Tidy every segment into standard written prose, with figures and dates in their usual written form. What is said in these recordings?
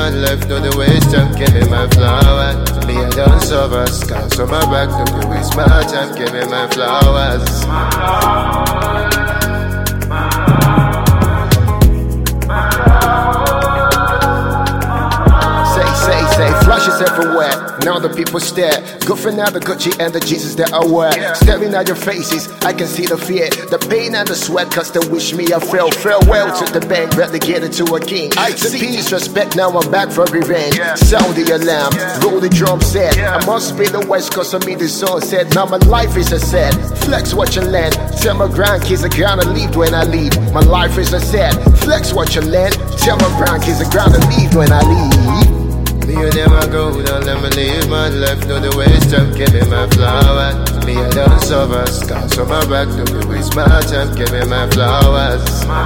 my life, no the waste time, give me my flower. Me I don't suffer, scars on my back, don't you waste my time, give me my flowers. Flashes everywhere, now the people stare. Good for now the Gucci and the Jesus that I wear. Staring at your faces, I can see the fear, the pain and the sweat, cause they wish me I fell. Farewell to the bank, relegated to a king. The peace, respect, now I'm back for revenge. Sound the alarm, roll the drum set. I must be the west cause of me the song said. Now my life is a set, flex watch and land. Tell my grandkids are gonna leave when I leave. My life is a set, flex watch and land. Tell my grandkids are gonna leave when I leave. Me you never go, don't let me live my life, no the waste time, give me my flower. Me I don't suffer, scars on my back, don't you waste my time, give me my flowers.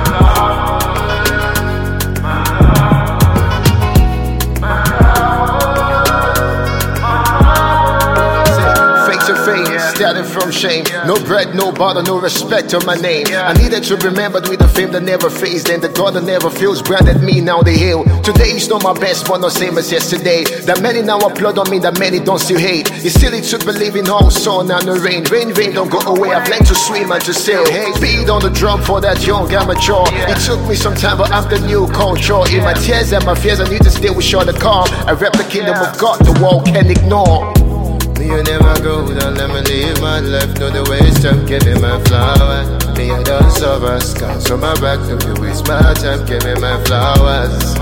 Started from shame, no bread, no butter, no respect on my name. I needed to be remembered with the fame that never fades. Then the God that never feels branded me, now they hail. Today is not my best, but not same as yesterday. That many now applaud on me, that many don't still hate. It's silly to believe in all sun and the rain. Rain, don't go away, I've learned to swim and to sail. Hey, beat on the drum for that young amateur. It took me some time, but I'm the new culture. In my tears and my fears, I need to stay with short the calm. I rep the kingdom of God, the world can ignore. Me you never go, don't let me live my life, no the waste time, give me my flower. Me I don't suffer, scars on my back, don't you waste my time, give me my flowers.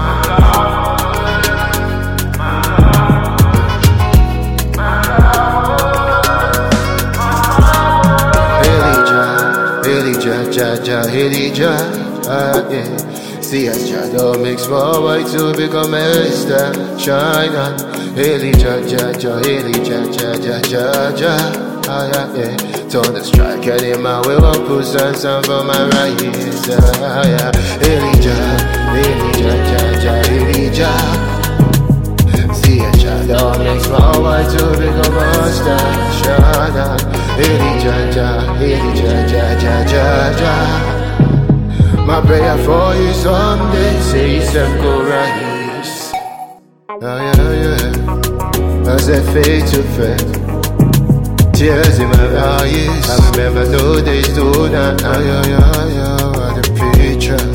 Elijah, yeah. See as Jah don't make small white to become a star. Shine on, Elijah, yeah. Turn the strike and in my way, one put some for my right ears. Elijah. See as Jah don't make small white to become a star. Shine on, Elijah. My prayer for you someday, say it's a go rise. As I fade to fade, tears in my eyes. I remember those days, do not. What a picture.